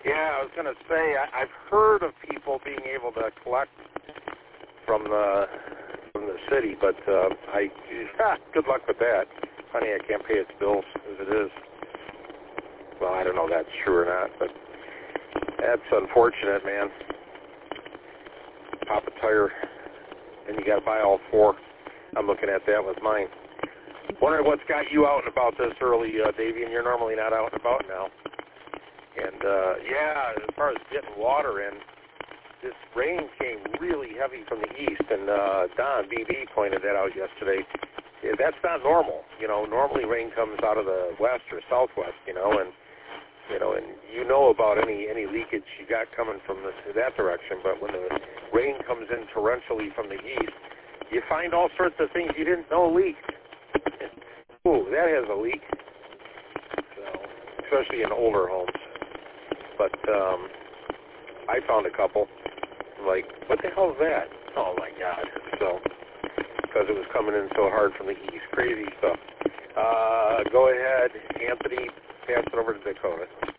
Yeah, I was going to say, I've heard of people being able to collect from the city, but good luck with that. Honey, I can't pay its bills as it is. Well, I don't know if that's true or not, but that's unfortunate, man. Pop a tire, and you got to buy all four. I'm looking at that with mine. Wondering what's got you out and about this early, Davey, and you're normally not out and about now. And, yeah, as far as getting water in, this rain came really heavy from the east, and Don, BB, pointed that out yesterday. Yeah, that's not normal. Normally rain comes out of the west or southwest, and about any leakage you got coming from that direction, but when the rain comes in torrentially from the east, you find all sorts of things you didn't know leaked. Ooh, that has a leak. So, especially in older homes. But I found a couple. Like, what the hell is that? Oh my God! So, because it was coming in so hard from the east, crazy stuff. Go ahead, Anthony. Pass it over to Dakota.